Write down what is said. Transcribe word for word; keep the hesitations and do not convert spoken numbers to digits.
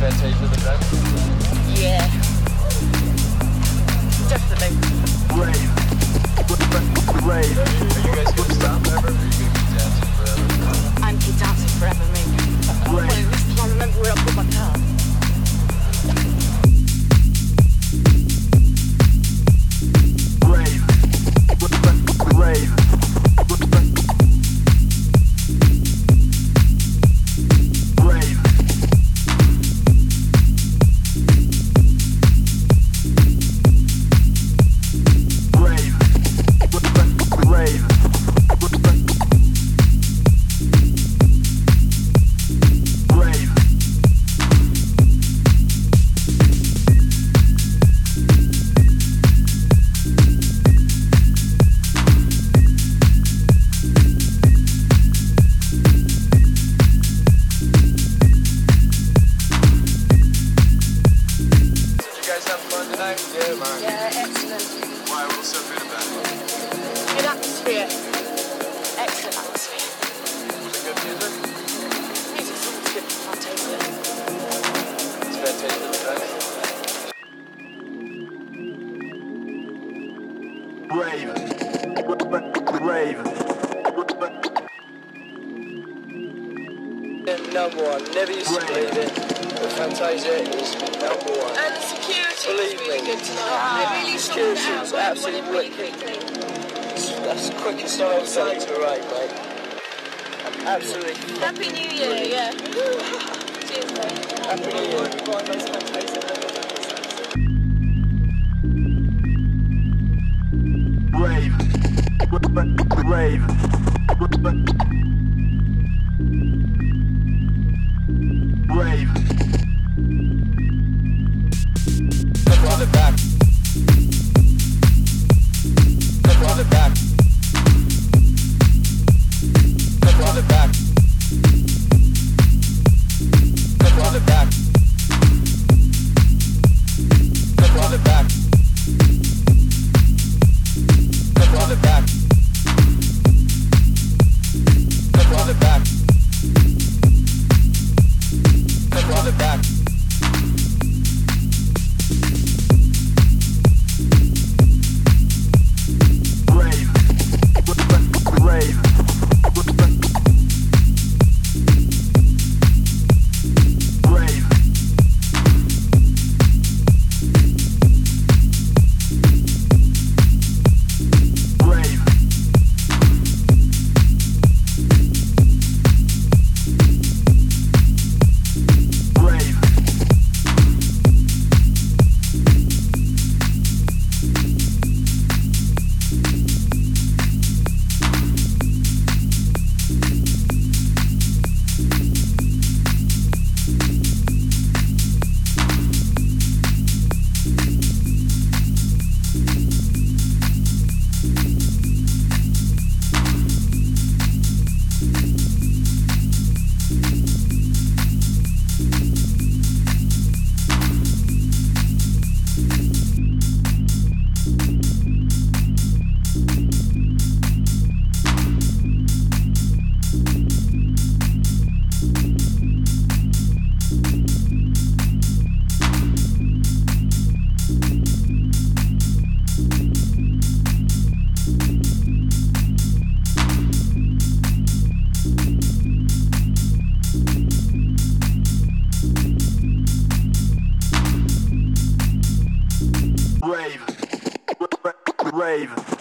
Fantasia the best? Yeah. Definitely. Rave. Rave. Are you guys gonna stop ever? Or are you gonna keep dancing forever? I'm keep dancing forever, mate. Well, at least till I remember where I put my car. Rave. Rave. Rave. Rave. Rave. Did you guys have fun tonight? Yeah, man. Yeah, excellent. Why? What's so good about it? Good atmosphere. Excellent atmosphere. Was it good music? Music's always good for Fantasia. Is Fantasia the best? Rave. Rave. Number one. Never used to believe it, but Fantasia is number one. And the security Believe was really me. good tonight. They really sorted it Security out. was Went- absolutely went really wicked. quickly. That's the quickest I've done to right, mate. Absolutely. Happy New Year, yeah. Cheers, mate. Happy New Year. Rave. Rave. Rave. Let's run it back. Let's run it back. Let's run it back. Let's run it back. Let's run it back. Let's run it back. Let's run it back. Let's run it back. Rave. Rave. Rave. Rave. Rave. Rave. Rave.